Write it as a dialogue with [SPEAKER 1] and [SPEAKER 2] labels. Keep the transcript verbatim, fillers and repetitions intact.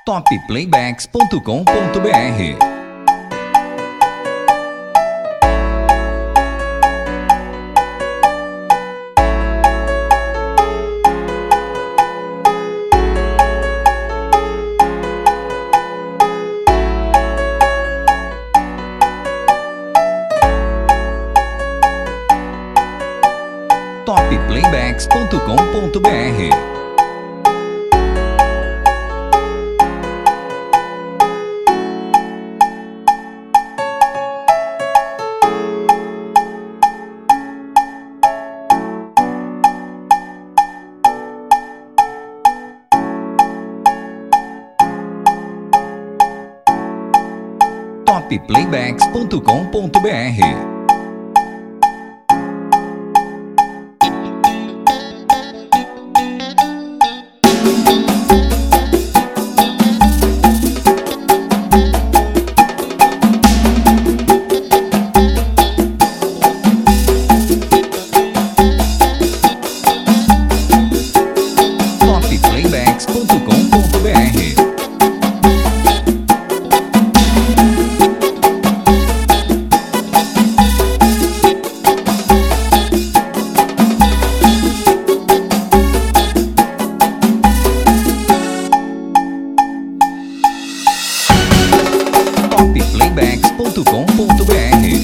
[SPEAKER 1] top playbacks ponto com ponto br. top playbacks ponto com ponto br. top playbacks ponto com ponto br. top playbacks ponto com ponto br. top playbacks ponto com ponto br.